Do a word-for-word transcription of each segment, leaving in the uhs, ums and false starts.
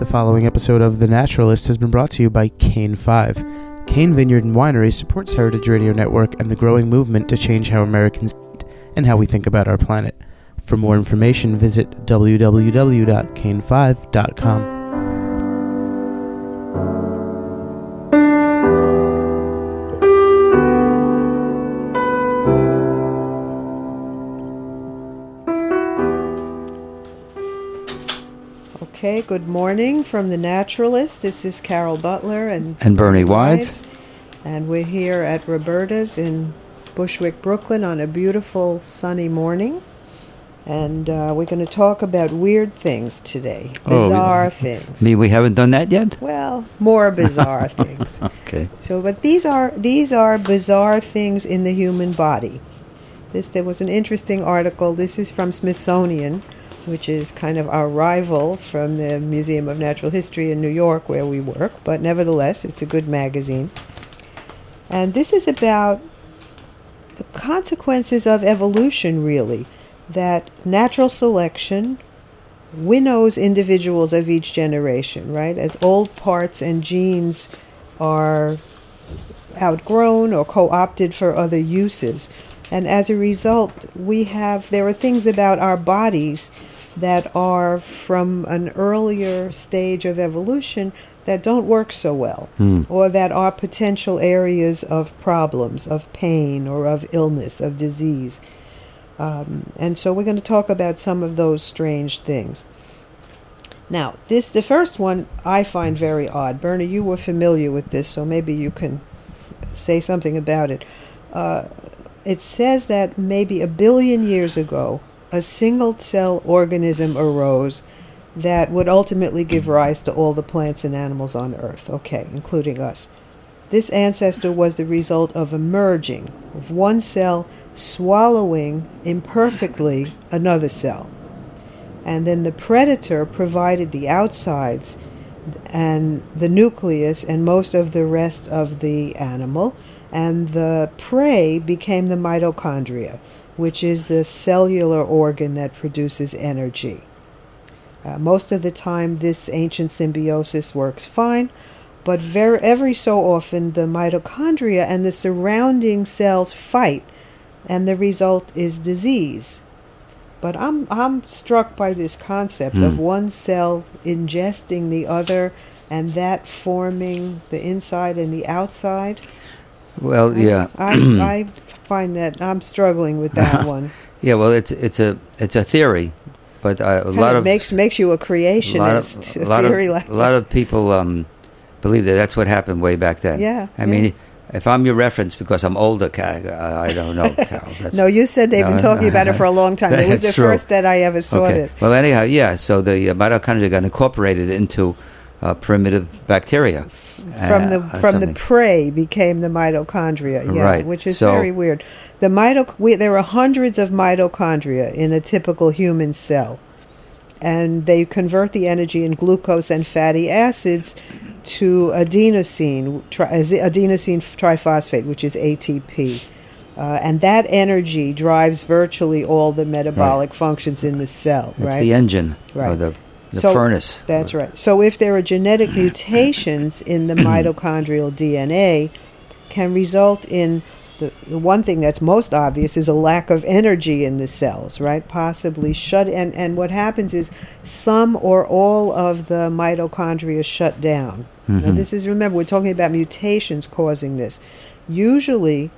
The following episode of The Naturalist has been brought to you by Cane five. Cane Vineyard and Winery supports Heritage Radio Network and the growing movement to change how Americans eat and how we think about our planet. For more information, visit w w w dot cane five dot com. Okay, good morning from The Naturalist. This is Carol Butler and, and Bernie Wides. And we're here at Roberta's in Bushwick, Brooklyn on a beautiful sunny morning. And uh, we're going to talk about weird things today, bizarre oh, things. Me, we haven't done that yet? Well, more bizarre things. Okay. So, but these are these are bizarre things in the human body. This there was an interesting article. This is from Smithsonian, which is kind of our rival from the Museum of Natural History in New York, where we work. But nevertheless, it's a good magazine. And this is about the consequences of evolution, really. That natural selection winnows individuals of each generation, right? As old parts and genes are outgrown or co-opted for other uses. And as a result, we have, there are things about our bodies that are from an earlier stage of evolution that don't work so well, mm. or that are potential areas of problems, of pain, or of illness, of disease. Um, and so we're going to talk about some of those strange things. Now, this the first one I find very odd. Bernie, you were familiar with this, so maybe you can say something about it. Uh, it says that maybe a billion years ago, a single-cell organism arose that would ultimately give rise to all the plants and animals on Earth, okay, including us. This ancestor was the result of a merging of one cell swallowing imperfectly another cell. And then the predator provided the outsides and the nucleus and most of the rest of the animal, and the prey became the mitochondria, which is the cellular organ that produces energy. Uh, most of the time this ancient symbiosis works fine, but very, every so often the mitochondria and the surrounding cells fight, and the result is disease. But I'm I'm struck by this concept mm. of one cell ingesting the other, and that forming the inside and the outside. Well, I, yeah, I, I find that I'm struggling with that one. Yeah, well, it's it's a it's a theory, but uh, a kind lot of of makes makes you a creationist. A lot of, a lot theory of, like a lot of people um, believe that that's what happened way back then. Yeah, I yeah. mean. If I'm your reference because I'm older, Carol, I don't know, Carol. That's, no, you said they've no, been talking about it for a long time. It was the true. first that I ever saw okay. this. Well, anyhow, yeah, so the uh, mitochondria got incorporated into uh, primitive bacteria. From the uh, from something. the prey became the mitochondria, yeah, right. which is so, very weird. The mito- we, there are hundreds of mitochondria in a typical human cell, and they convert the energy in glucose and fatty acids to adenosine, tri- adenosine triphosphate, which is A T P. Uh, and that energy drives virtually all the metabolic right. functions in the cell. It's right? the engine, right. or the, the so, furnace. That's right. So if there are genetic mutations in the mitochondrial D N A, can result in The, the one thing that's most obvious is a lack of energy in the cells, right? Possibly shut, and, and what happens is some or all of the mitochondria shut down. Mm-hmm. Now this is, remember, we're talking about mutations causing this. Usually,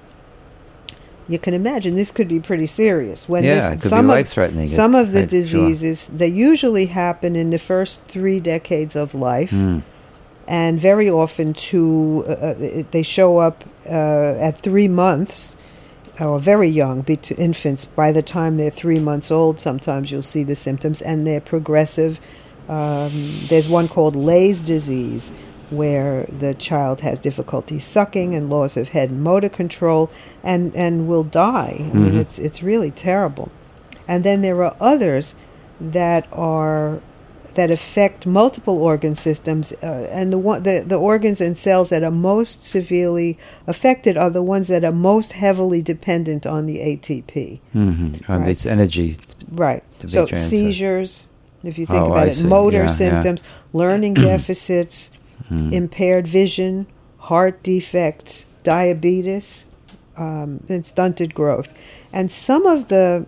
you can imagine this could be pretty serious. When yeah, this, it could some be of, life-threatening. Some it, of the I, diseases, sure. they usually happen in the first three decades of life. Mm. And very often, to uh, they show up uh, at three months, or very young, be to infants. By the time they're three months old, sometimes you'll see the symptoms, and they're progressive. Um, there's one called Leigh's disease, where the child has difficulty sucking and loss of head and motor control, and, and will die. I Mm-hmm. mean, it's it's really terrible. And then there are others that are that affect multiple organ systems, uh, and the, one, the the organs and cells that are most severely affected are the ones that are most heavily dependent on the A T P. Mm-hmm. On right. this energy. Right. To be so transferred. seizures, if you think Oh, about I it. see. Motor Yeah, symptoms, learning deficits, Mm. impaired vision, heart defects, diabetes, um, and stunted growth. And some of the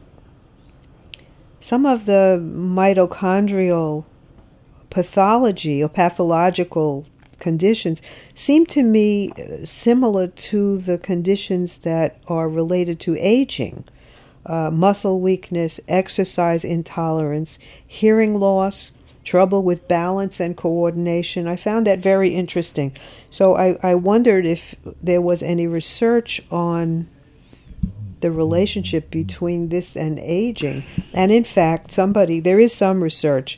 some of the mitochondrial pathology or pathological conditions seem to me uh, similar to the conditions that are related to aging. Uh, muscle weakness, exercise intolerance, hearing loss, trouble with balance and coordination. I found that very interesting. So I, I wondered if there was any research on the relationship between this and aging. And in fact, somebody, there is some research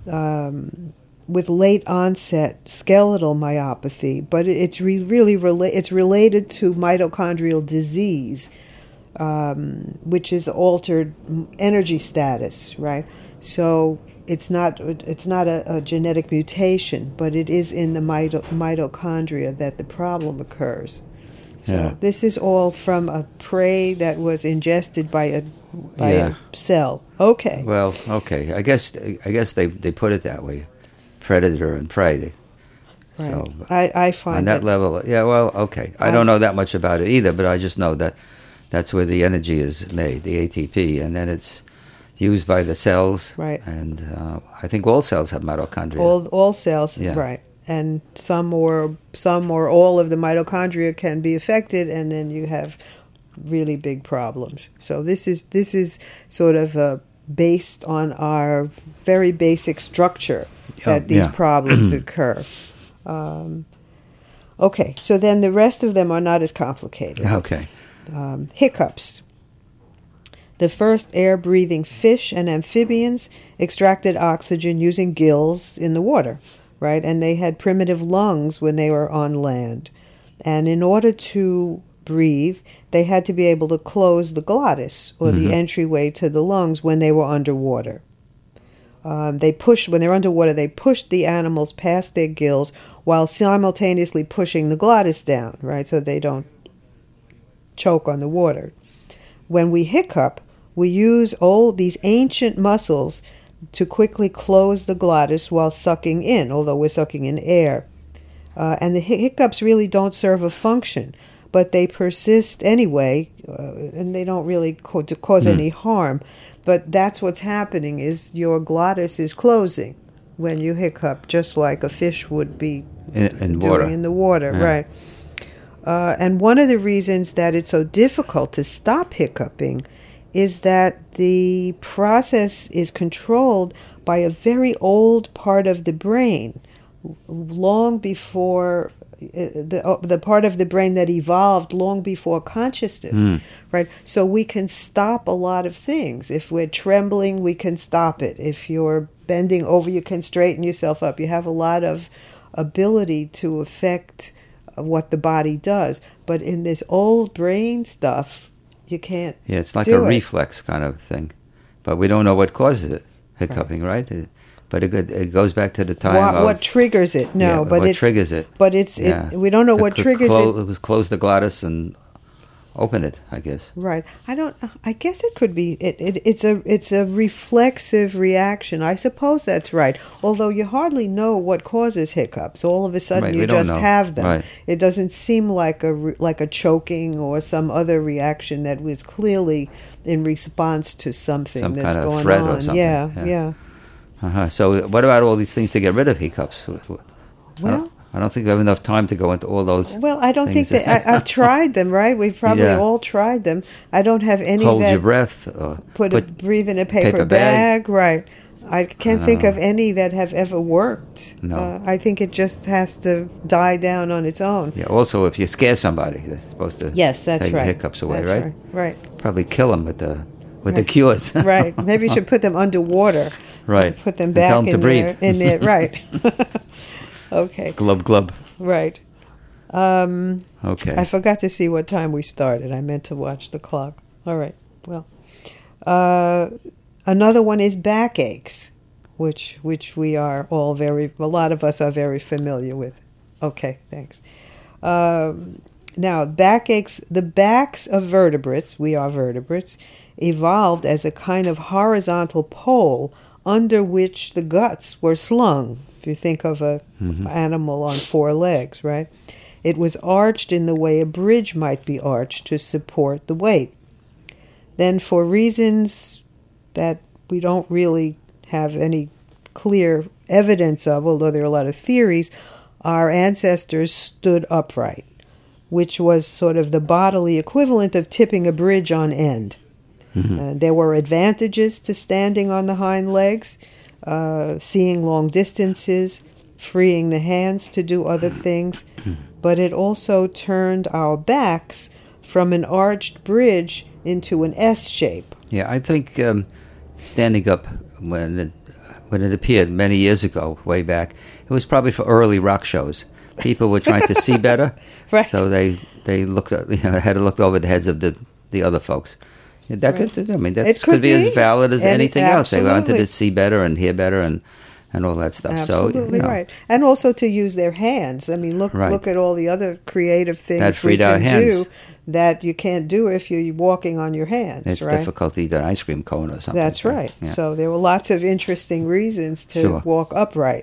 um, with late onset skeletal myopathy, but it's re- really rela- it's related to mitochondrial disease, um, which is altered energy status, right? So it's not it's not a, a genetic mutation, but it is in the mito- mitochondria that the problem occurs. So Yeah. this is all from a prey that was ingested by a by Yeah. a cell. Okay. Well, okay. I guess I guess they, they put it that way, predator and prey. They, So right. I, I find on that it, level, yeah. Well, okay. I I'm- don't know that much about it either, but I just know that that's where the energy is made, the A T P, and then it's used by the cells. Right. And uh, I think all cells have mitochondria. all all cells, Yeah. right? And some or some or all of the mitochondria can be affected, and then you have really big problems. So this is this is sort of uh, based on our very basic structure that Oh, these yeah. problems occur. Um, okay, so then the rest of them are not as complicated. Okay. Um, hiccups. The first air-breathing fish and amphibians extracted oxygen using gills in the water, right? And they had primitive lungs when they were on land. And in order to breathe, they had to be able to close the glottis, or Mhm. the entryway to the lungs, when they were underwater. Um, they pushed, when they're underwater, they pushed the animals past their gills while simultaneously pushing the glottis down, right? So they don't choke on the water. When we hiccup, we use old these ancient muscles to quickly close the glottis while sucking in, although we're sucking in air. Uh, and the hic- hiccups really don't serve a function, but they persist anyway, uh, and they don't really co- to cause Mm. any harm. But that's what's happening, is your glottis is closing when you hiccup, just like a fish would be In, in doing water. in the water, Yeah. right? Uh, and one of the reasons that it's so difficult to stop hiccuping is that the process is controlled by a very old part of the brain, long before uh, the uh, the part of the brain that evolved long before consciousness, Mm. right? So we can stop a lot of things. If we're trembling, we can stop it. If you're bending over, you can straighten yourself up. You have a lot of ability to affect what the body does. But in this old brain stuff, you can't. Yeah, it's like do a it. reflex kind of thing. But we don't know what causes it, hiccuping, right? It- But it, go- it goes back to the time What, of... what triggers it? No, yeah, but what it triggers it. But it's Yeah. it, we don't know It what could triggers clo- it. It was close the glottis and open it, I guess. Right. I don't. I guess it could be. It, it. It's a. It's a reflexive reaction. I suppose that's right. Although you hardly know what causes hiccups. All of a sudden, Right, you we don't just know. have them. Right. It doesn't seem like a re- like a choking or some other reaction that was clearly in response to something Some that's kind of going threat on. or something, Yeah. yeah. Yeah. Uh-huh. So what about all these things to get rid of hiccups? I Well. don't, I don't think we have enough time to go into all those. Well, I don't think things. that I, I've tried them. Right, we've probably Yeah. all tried them. I don't have any Hold that your breath. Or put, a, breathe in a paper, paper bag. bag. Right. I can't I think don't of any that have ever worked. No. Uh, I think it just has to die down on its own. Yeah. Also, if you scare somebody, that's supposed to Yes, that's take right. the hiccups away, That's right? right? Right. Probably kill them with the with the Right. cures. Right. Maybe you should put them underwater. Right. Put them And back tell 'em in to there. breathe. In there. Right. Okay. glub glub. Right. Um, Okay. I forgot to see what time we started. I meant to watch the clock. All right. Well, uh, another one is backaches, which which we are all very. A lot of us are very familiar with. Okay. Thanks. Um, now, backaches. The backs of vertebrates. We are vertebrates. Evolved as a kind of horizontal pole under which the guts were slung. If you think of a Mhm. animal on four legs, right? It was arched in the way a bridge might be arched to support the weight. Then, for reasons that we don't really have any clear evidence of, although there are a lot of theories, our ancestors stood upright, which was sort of the bodily equivalent of tipping a bridge on end. Mhm. Uh, there were advantages to standing on the hind legs, uh, seeing long distances, freeing the hands to do other things, but it also turned our backs from an arched bridge into an S shape. Yeah, I think um, standing up when it, when it appeared many years ago, way back, it was probably for early rock shows. People were trying to see better, Right. so they they looked at, you know, had to look over the heads of the, the other folks. Yeah, that Right. could, I mean, that It could, could be, be. as valid as Any- anything else. They wanted absolutely. to see better and hear better and and all that stuff. Absolutely so, you know, right, and also to use their hands. I mean, look Right. look at all the other creative things That freed we our can hands. do that you can't do if you're walking on your hands. It's right? difficult to eat an ice cream cone or something. That's right. Yeah. So there were lots of interesting reasons to Sure. walk upright.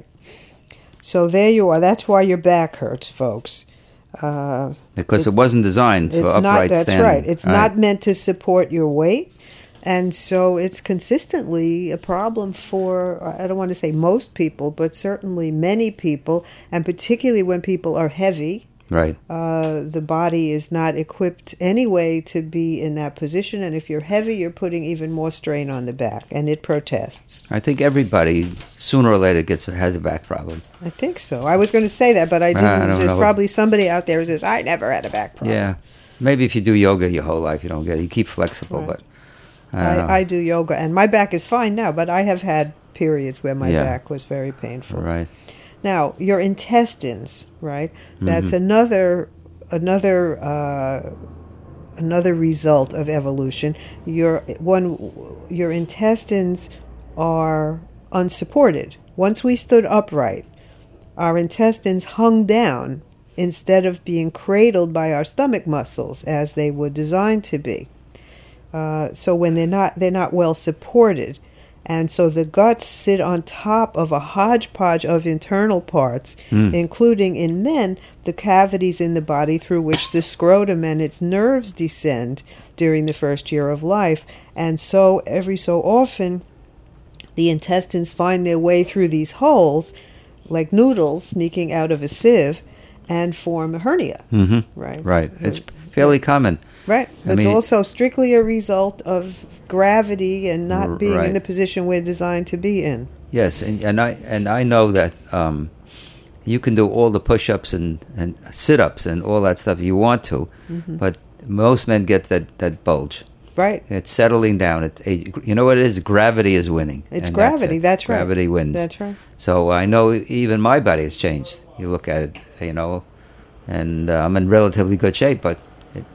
So there you are. That's why your back hurts, folks. Uh, because it wasn't designed for it's upright not. That's standing. right. It's not meant to support your weight, and so it's consistently a problem for. I don't want to say most people, but certainly many people, and particularly when people are heavy. Right. Uh, the body is not equipped anyway to be in that position, and if you're heavy, you're putting even more strain on the back, and it protests. I think everybody sooner or later gets has a back problem. I think so. I was going to say that, but I didn't. I don't There's know. probably somebody out there who says, I never had a back problem. Yeah, maybe if you do yoga your whole life, you don't get it. You keep flexible, Right. but I, don't know. I, I do yoga, and my back is fine now, but I have had periods where my Yeah. back was very painful. right. Now, your intestines, right? That's Mhm. another another uh, another result of evolution. Your one your intestines are unsupported. Once we stood upright, our intestines hung down instead of being cradled by our stomach muscles as they were designed to be. Uh, so when they're not they're not well supported. And so the guts sit on top of a hodgepodge of internal parts, Mm. including in men the cavities in the body through which the scrotum and its nerves descend during the first year of life. And so every so often the intestines find their way through these holes like noodles sneaking out of a sieve and form a hernia. hmm Right. Right. It's fairly common. Right. I It's mean- also strictly a result of gravity and R- not being right. in the position we're designed to be in. Yes, and, and I and I know that um, you can do all the push-ups and, and sit-ups and all that stuff you want to, Mm-hmm. but most men get that, that bulge. Right. It's settling down. It, you know what it is? Gravity is winning. It's and gravity. it. That's right. Gravity wins. That's right. So I know even my body has changed. You look at it, you know, and uh, I'm in relatively good shape, but it,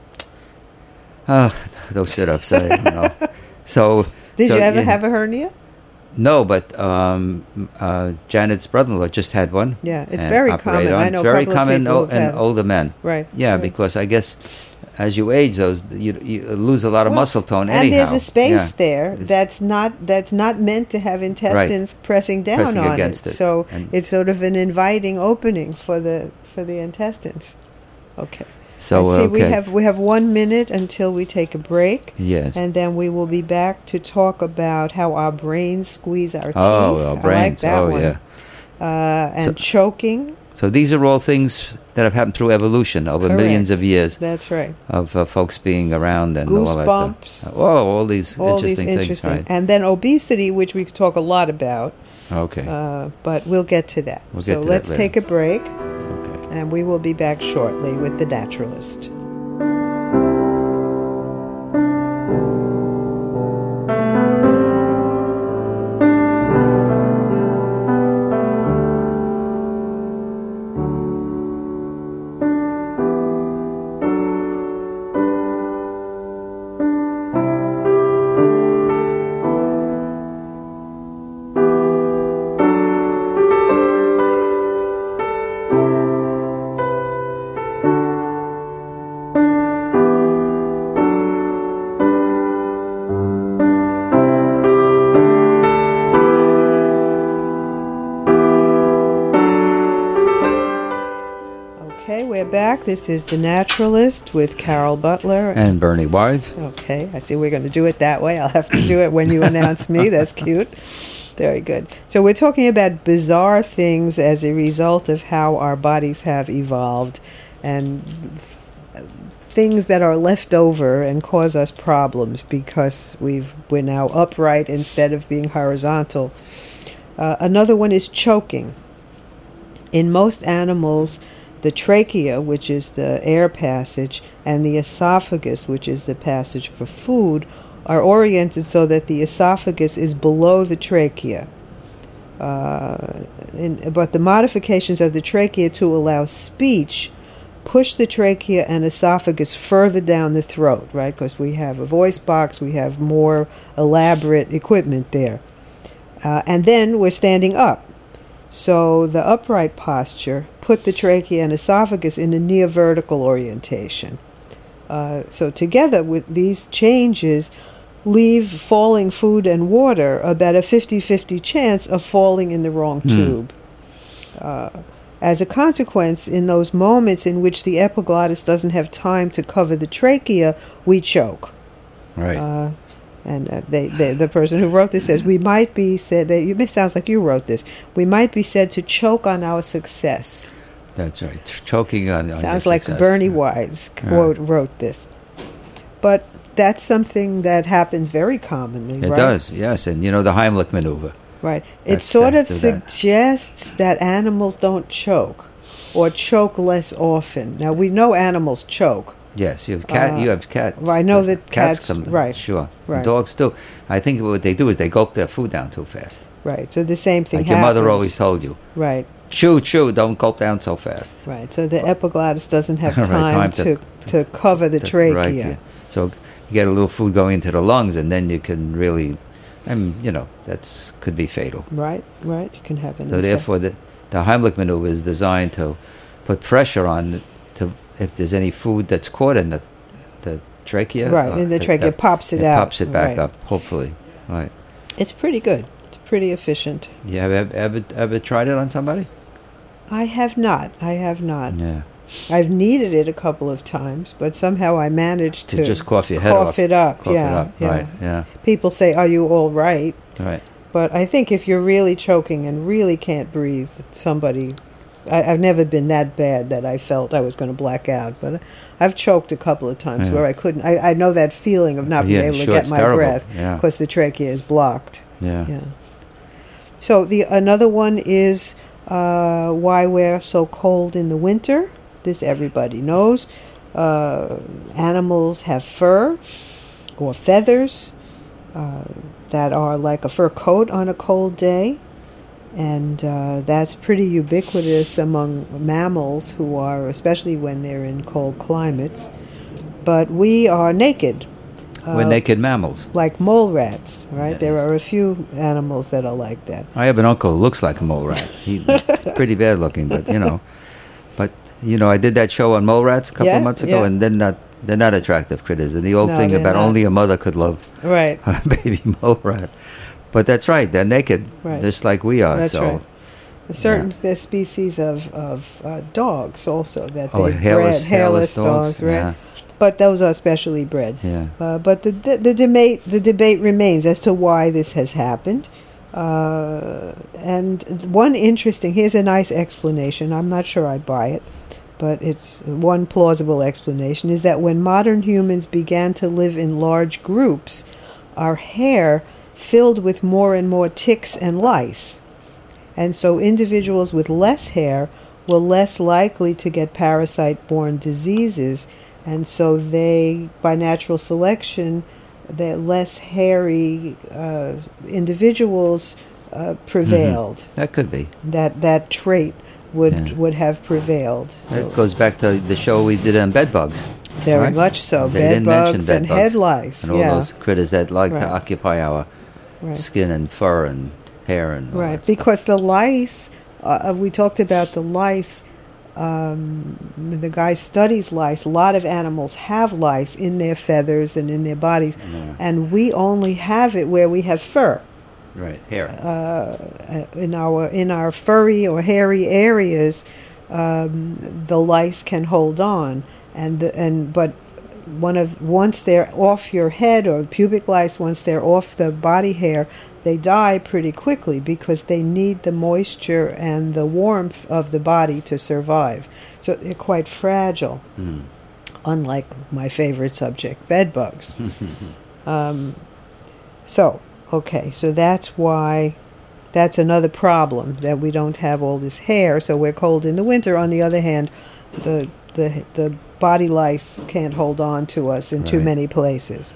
oh, those sit-ups, I don't know. So Did so, you ever yeah. have a hernia? No, but um, uh, Janet's brother-in-law just had one. Yeah, it's and very operated common. on. I know It's very a couple of common people o- who've in had it. older men. Right. Yeah, right. because I guess as you age, those you, you lose a lot of Well, muscle tone. And anyhow. there's a space Yeah. there It's- that's not that's not meant to have intestines pressing down Pressing on against it. it. So And- it's sort of an inviting opening for the for the intestines. Okay. So Let's see, okay. we have we have one minute until we take a break. Yes. And then we will be back to talk about how our brains squeeze our teeth. oh, well, I brains. like that oh, one. yeah. Uh, and So- choking. So these are all things that have happened through evolution over Correct. millions of years That's right. of uh, folks being around and all that Goosebumps. stuff. Oh, all these All interesting these things, interesting. right? And then obesity, which we could talk a lot about, Okay. uh, but we'll get to that. We'll so get to that let's later. take a break, okay. and we will be back shortly with The Naturalist. Okay, we're back. This is The Naturalist with Carol Butler. And Bernie Wise. Okay, I see we're going to do it that way. I'll have to do it when you announce me. That's cute. Very good. So we're talking about bizarre things as a result of how our bodies have evolved and things that are left over and cause us problems because we've, we're now upright instead of being horizontal. Uh, another one is choking. In most animals, the trachea, which is the air passage, and the esophagus, which is the passage for food, are oriented so that the esophagus is below the trachea. Uh, in, but the modifications of the trachea to allow speech push the trachea and esophagus further down the throat, right? Because we have a voice box, we have more elaborate equipment there. Uh, and then we're standing up. So the upright posture put the trachea and esophagus in a near vertical orientation. Uh, so together with these changes, leave falling food and water about a fifty-fifty chance of falling in the wrong Mm. tube. Uh, as a consequence, in those moments in which the epiglottis doesn't have time to cover the trachea, we choke. Right. Uh, and uh, they, they, the person who wrote this says, we might be said, they, it sounds like you wrote this, we might be said to choke on our success. That's right. Choking on, on Sounds your like success. Bernie Yeah. Wise quote wrote this. But that's something that happens very commonly, It right? does, yes. And you know the Heimlich maneuver. Right. It That's sort the- of do that. suggests that animals don't choke or choke less often. Now, we know animals choke. Yes, you have cat. Uh, you have cats. well, I know that cats- Come, right, Sure. right. Dogs too. I think what they do is they gulp their food down too fast. Right. So the same thing Like happens. your mother always told you. Right. Chew, chew. Don't gulp down so fast. Right. So the epiglottis doesn't have Right, time, time to, to- to cover the The- trachea. Right. Yeah. So you get a little food going into the lungs, and then you can really, and you know that's could be fatal. Right. Right. You can have an So infection. therefore, the the Heimlich maneuver is designed to put pressure on to if there's any food that's caught in the the trachea. Right, uh, in the it- trachea, that- pops it it out. pops it back Right. up. Hopefully, right. It's pretty good. It's pretty efficient. You have ever, ever ever tried it on somebody? I have not. I have not. Yeah. I've needed it a couple of times, but somehow I managed To to, just cough your head cough off. it up. Cough yeah, it up. yeah. Right. Yeah. People say, "Are you all right?" Right. But I think if you're really choking and really can't breathe, somebody. I, I've never been that bad that I felt I was going to black out, but I've choked a couple of times Yeah. where I couldn't. I, I know that feeling of not being Yeah, able to sure, get it's my terrible. breath Yeah. because the trachea is blocked. Yeah. Yeah. So the another one is uh, why we're so cold in the winter. This everybody knows. Uh, animals have fur or feathers uh, that are like a fur coat on a cold day, and uh, that's pretty ubiquitous among mammals who are, especially when they're in cold climates. But we are naked. We're uh, naked mammals. Like mole rats, right? Yeah. There are a few animals that are like that. I have an uncle who looks like a mole rat. He's pretty bad looking, but you know. But you know, I did that show on mole rats a couple Yeah, of months ago, yeah. and they're not they're not attractive critters. And the old No, thing they're about not. only a mother could love Right. a baby mole rat. But that's right, they're naked, Right. just like we are. That's so, right. A certain there's species of of uh, dogs also that oh, they hairless, bred hairless dogs, right? Yeah, But those are specially bred. yeah. Uh, but the, the the debate the debate remains as to why this has happened. Uh, and one interesting here's a nice explanation. I'm not sure I buy it, but it's one plausible explanation is that when modern humans began to live in large groups, our hair filled with more and more ticks and lice. And so individuals with less hair were less likely to get parasite-borne diseases, and so they, by natural selection, the less hairy uh, individuals uh, prevailed. That could be. That that trait would Yeah. would have prevailed. That goes back to the show we did on bed bugs. Very right? much so. They Bed didn't mention bugs bed and bugs head lice. and all yeah. those critters that like Right. to occupy our Right. skin and fur and hair and all Right, that stuff. because the lice, uh, we talked about the lice, um, the guy studies lice. A lot of animals have lice in their feathers and in their bodies, Yeah. and we only have it where we have fur. Right, hair. Uh, in our in our furry or hairy areas, um, the lice can hold on, and the, and but one of once they're off your head, or pubic lice, once they're off the body hair, they die pretty quickly because they need the moisture and the warmth of the body to survive. So they're quite fragile, Mm. unlike my favorite subject, bed bugs. um, so, okay, so that's why, that's another problem, that we don't have all this hair, so we're cold in the winter. On the other hand, the the the body lice can't hold on to us in too Right. many places.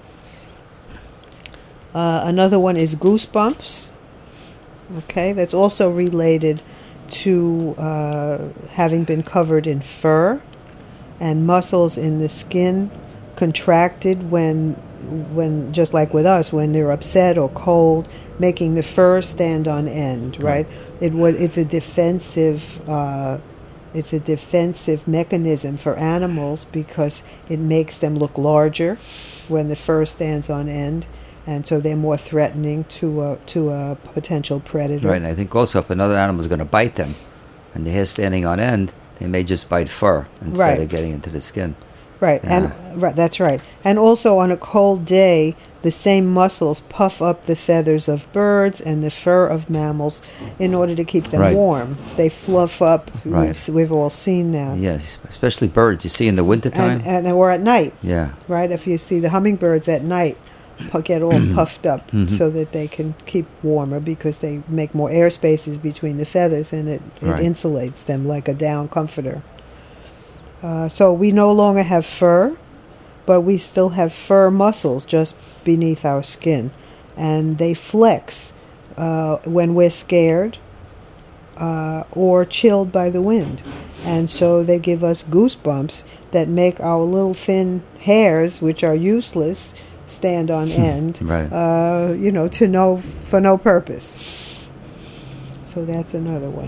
Uh, another one is goosebumps. Okay, that's also related to uh, having been covered in fur, and muscles in the skin contracted when, when just like with us, when they're upset or cold, making the fur stand on end. Right? It was. It's a defensive. Uh, It's a defensive mechanism for animals because it makes them look larger when the fur stands on end, and so they're more threatening to a to a potential predator. Right, and I think also if another animal is going to bite them, and the hair standing on end, they may just bite fur instead Right. of getting into the skin. Right, Yeah. and right, that's right. And also on a cold day, the same muscles puff up the feathers of birds and the fur of mammals in order to keep them Right. warm. They fluff up. Right. We've, s- we've all seen that. Yes, especially birds. You see in the wintertime? And, and or at night. Yeah. Right, if you see the hummingbirds at night pu- get all puffed up Mhm. so that they can keep warmer because they make more air spaces between the feathers, and it, it Right. insulates them like a down comforter. Uh, so we no longer have fur, but we still have fur muscles just beneath our skin, and they flex uh, when we're scared uh, or chilled by the wind, and so they give us goosebumps that make our little thin hairs, which are useless, stand on end. Right. Uh, you know, to no for no purpose. So that's another one.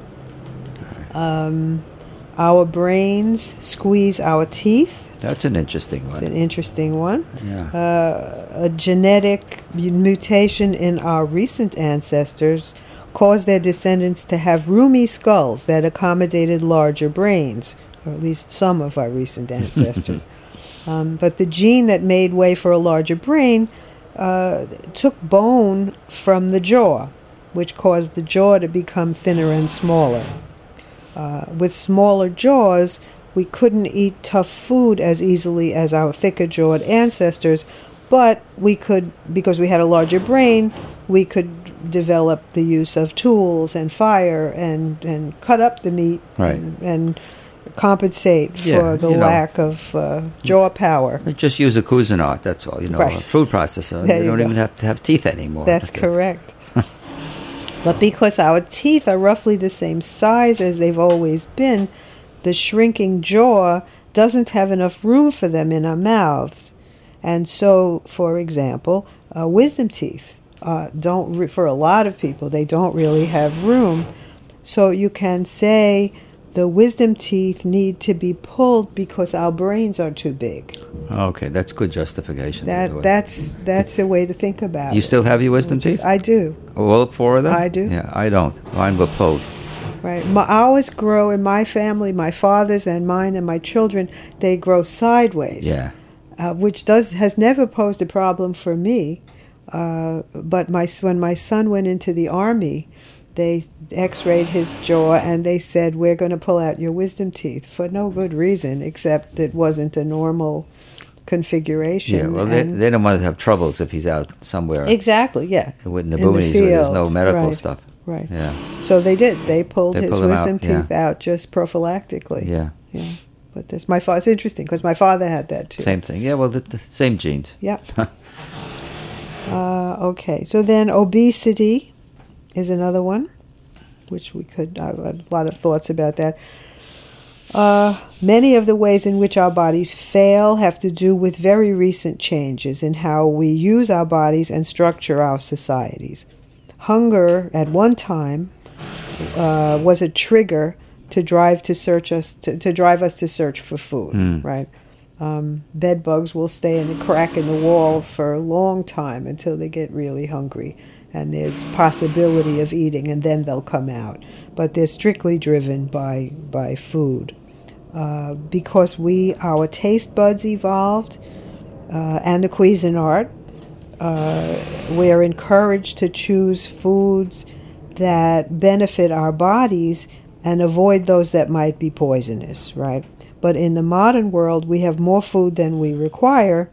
Um, our brains squeeze our teeth. That's an interesting It's one. an interesting one. Yeah. Uh, a genetic mutation in our recent ancestors caused their descendants to have roomy skulls that accommodated larger brains, or at least some of our recent ancestors. um, but the gene that made way for a larger brain uh, took bone from the jaw, which caused the jaw to become thinner and smaller. Uh, with smaller jaws, we couldn't eat tough food as easily as our thicker-jawed ancestors, but we could, because we had a larger brain, we could develop the use of tools and fire and, and cut up the meat Right. and, and compensate for Yeah, the you know. lack of uh, jaw power. They just use a Cuisinart, that's all. You know, Right. a food processor. There They you don't go. even have to have teeth anymore. That's it. correct. But because our teeth are roughly the same size as they've always been, the shrinking jaw doesn't have enough room for them in our mouths. And so, for example, uh, wisdom teeth uh, don't, re- for a lot of people, they don't really have room. So you can say the wisdom teeth need to be pulled because our brains are too big. Okay, that's good justification. to do That it. that's that's a way to think about it. You still have your wisdom Which is- teeth? I do. All four of them? I do. Yeah, I don't. Mine were pulled. Right. My, ours grow in my family, my father's and mine and my children, they grow sideways. Yeah. Uh, which does has never posed a problem for me. Uh, but my when my son went into the army, they x-rayed his jaw and they said, we're going to pull out your wisdom teeth for no good reason, except it wasn't a normal configuration. Yeah, well, they, And- they don't want to have troubles if he's out somewhere. exactly, yeah. In the In the boonies where there's field, no medical right. stuff. Right. Yeah. So they did. They pulled They his pulled them wisdom out, yeah. teeth out just prophylactically. Yeah. Yeah. But this, my father, it's interesting because my father had that too. Same thing. Yeah, well, the, the same genes. Yeah. uh, okay. So then obesity is another one, which we could, I have a lot of thoughts about that. Uh, many of the ways in which our bodies fail have to do with very recent changes in how we use our bodies and structure our societies. Hunger, at one time, uh, was a trigger to drive to search us to, to drive us to search for food. Mm. Right? Um, bed bugs will stay in the crack in the wall for a long time until they get really hungry, and there's possibility of eating, and then they'll come out. But they're strictly driven by by food, uh, because we our taste buds evolved, uh, and the Cuisinart. Uh, we're encouraged to choose foods that benefit our bodies and avoid those that might be poisonous, right? But in the modern world, we have more food than we require,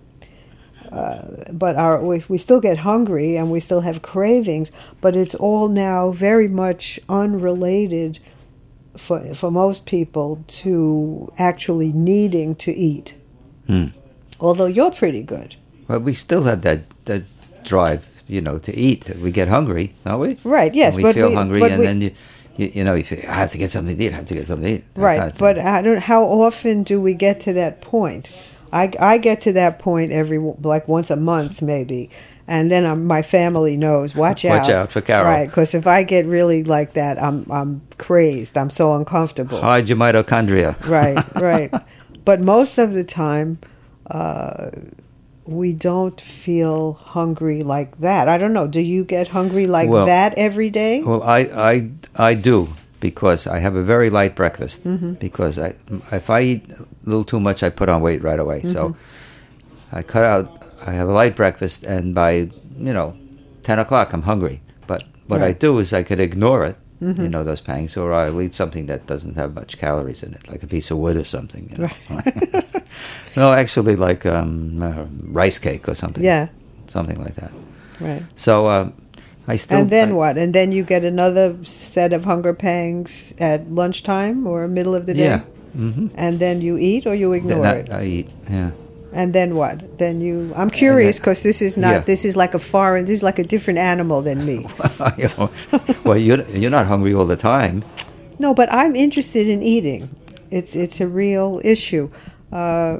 uh, but our we, we still get hungry and we still have cravings, but it's all now very much unrelated for, for most people to actually needing to eat. Hmm. Although you're pretty good. Well, we still have that, that drive, you know, to eat. We get hungry, don't we? Right, yes. And we but feel we, hungry, but and we, then you, you, you know, you feel, I have to get something to eat, I have to get something to eat. Right, kind of but thing. I don't. How often do we get to that point? I, I get to that point every, like once a month maybe, and then I'm, my family knows, watch out. Watch out for Carol. Right, because if I get really like that, I'm I'm crazed. I'm so uncomfortable. Hide your mitochondria. Right, right. But most of the time, uh, we don't feel hungry like that. I don't know. Do you get hungry like Well, that every day? Well, I, I, I do, because I have a very light breakfast. Mm-hmm. Because I, if I eat a little too much, I put on weight right away. Mm-hmm. So I cut out, I have a light breakfast, and by, you know, ten o'clock, I'm hungry. But what I Right. do is I could ignore it, Mm-hmm. you know, those pangs, or I'll eat something that doesn't have much calories in it, like a piece of wood or something. You know? No, actually, like um, uh, rice cake or something. Yeah, Something like that. right. So um, I still... And then I- what? And then you get another set of hunger pangs at lunchtime or middle of the day? Yeah. Mm-hmm. And then you eat or you ignore Then it? I, I eat, yeah. And then what? Then you... I'm curious because this is not... Yeah. This is like a foreign... This is like a different animal than me. You know, well, you're, you're not hungry all the time. No, but I'm interested in eating. It's it's a real issue. Uh,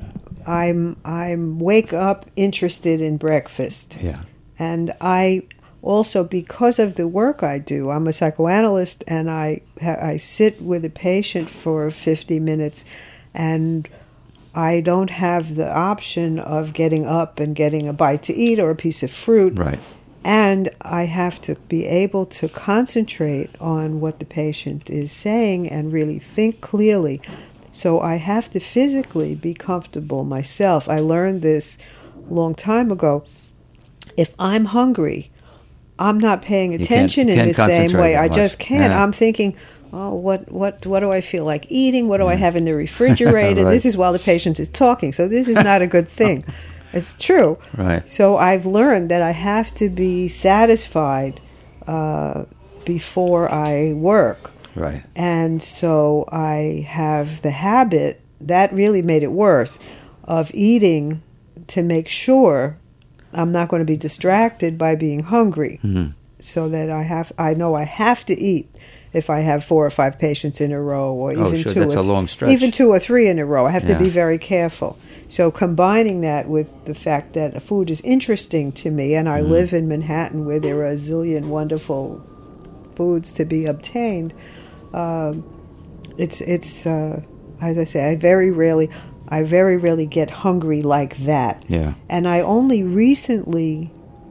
I'm I'm wake up interested in breakfast. Yeah. And I also, because of the work I do, I'm a psychoanalyst, and I I sit with a patient for fifty minutes, and I don't have the option of getting up and getting a bite to eat or a piece of fruit. Right. And I have to be able to concentrate on what the patient is saying and really think clearly. So I have to physically be comfortable myself. I learned this a long time ago. If I'm hungry, I'm not paying You can't- attention you in can't the same concentrate way. that I much. just can't. Yeah. I'm thinking, oh, what, what, what do I feel like eating? What do I have in the refrigerator? Right. This is while the patient is talking. So this is not a good thing. It's true. Right. So I've learned that I have to be satisfied uh, before I work. Right. And so I have the habit, that really made it worse, of eating to make sure I'm not going to be distracted by being hungry. Mm-hmm. So that I have, I know I have to eat if I have four or five patients in a row, or even Oh, sure, two. that's or a long stretch. Even two or three in a row. I have Yeah. to be very careful. So combining that with the fact that food is interesting to me, and I Mm-hmm. live in Manhattan where there are a zillion wonderful foods to be obtained, um, it's it's uh, as I say, I very rarely, I very rarely get hungry like that. Yeah. And I only recently,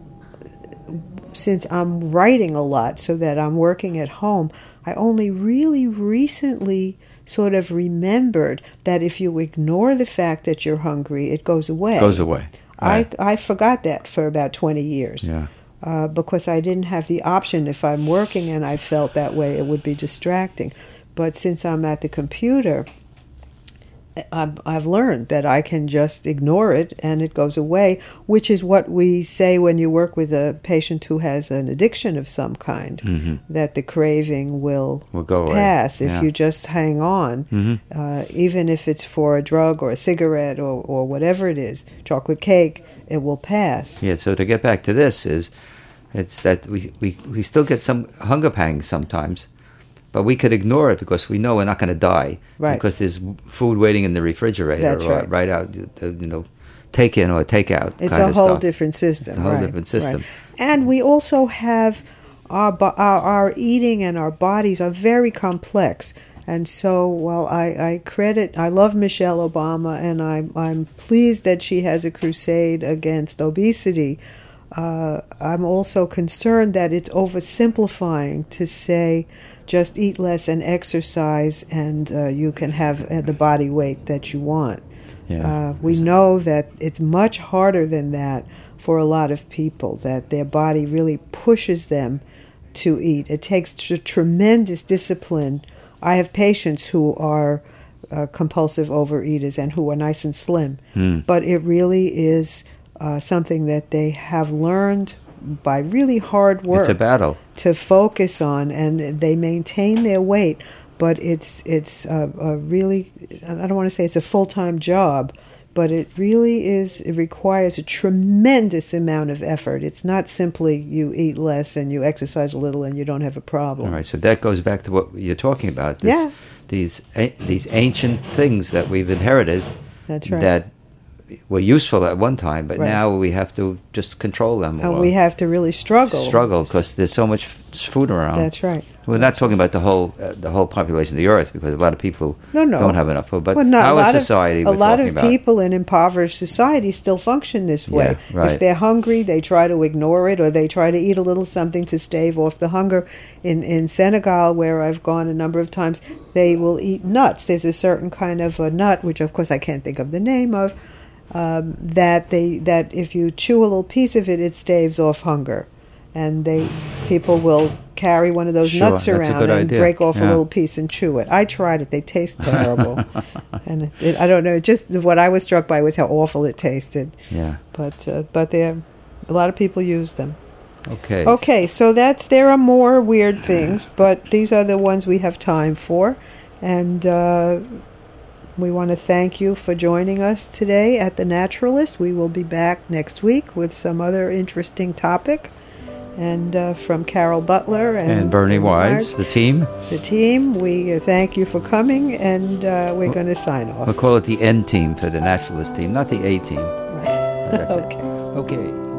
since I'm writing a lot so that I'm working at home, I only really recently sort of remembered that if you ignore the fact that you're hungry, it goes away. Goes away. Right. I, I forgot that for about twenty years. Yeah. Uh, because I didn't have the option. If I'm working and I felt that way, it would be distracting. But since I'm at the computer, I've, I've learned that I can just ignore it and it goes away, which is what we say when you work with a patient who has an addiction of some kind, Mhm. that the craving will, Will go away. pass if Yeah. you just hang on, Mhm. uh, even if it's for a drug or a cigarette or, or whatever it is, chocolate cake, it will pass. Yeah, so to get back to this is, it's that we, we, we still get some hunger pangs sometimes, but we could ignore it because we know we're not going to die. Right. Because there's food waiting in the refrigerator That's or right. right out, you know, take in or take out It's kind a of whole stuff. different system. It's a whole right, different system. right. And we also have our, bo- our our eating and our bodies are very complex. And so, well, I, I credit, I love Michelle Obama, and I'm I'm pleased that she has a crusade against obesity. uh, I'm also concerned that it's oversimplifying to say just eat less and exercise and uh, you can have uh, the body weight that you want. Yeah. Uh, we know that it's much harder than that for a lot of people, that their body really pushes them to eat. It takes tr- tremendous discipline. I have patients who are uh, compulsive overeaters and who are nice and slim, Mm. but it really is uh, something that they have learned by really hard work It's a battle. to focus on, and they maintain their weight. But it's it's a, a really, I don't want to say it's a full-time job, but it really is, it requires a tremendous amount of effort. It's not simply you eat less and you exercise a little and you don't have a problem. All right, so that goes back to what you're talking about. This, Yeah. These a- these ancient things that we've inherited. That's right. That were useful at one time, but Right. now we have to just control them. And or we have to really struggle. struggle because there's so much f- food around. That's right. We're not talking about the whole uh, the whole population of the earth, because a lot of people No, no. don't have enough food. But Well, no, our a lot society, of, we're a lot talking of about. people in impoverished societies still function this way. Yeah, right. If they're hungry, they try to ignore it, or they try to eat a little something to stave off the hunger. In in Senegal, where I've gone a number of times, they will eat nuts. There's a certain kind of a nut, which of course I can't think of the name of, um, that they that if you chew a little piece of it, it staves off hunger. And they people will carry one of those Sure, nuts that's a around good and idea. break off a Yeah. little piece and chew it. I tried it; they taste terrible, and it, it, I don't know. Just what I was struck by was how awful it tasted. Yeah. But uh, but there, a lot of people use them. Okay. Okay, so that's there are more weird things, but these are the ones we have time for, and uh, we want to thank you for joining us today at The Naturalist. We will be back next week with some other interesting topic. And uh, from Carol Butler and, And Bernie Wise, the team. the team, we uh, thank you for coming, and uh, we're going to sign off. We'll call it the N team for the Naturalist team, not the A team. Right. That's Okay. it. Okay.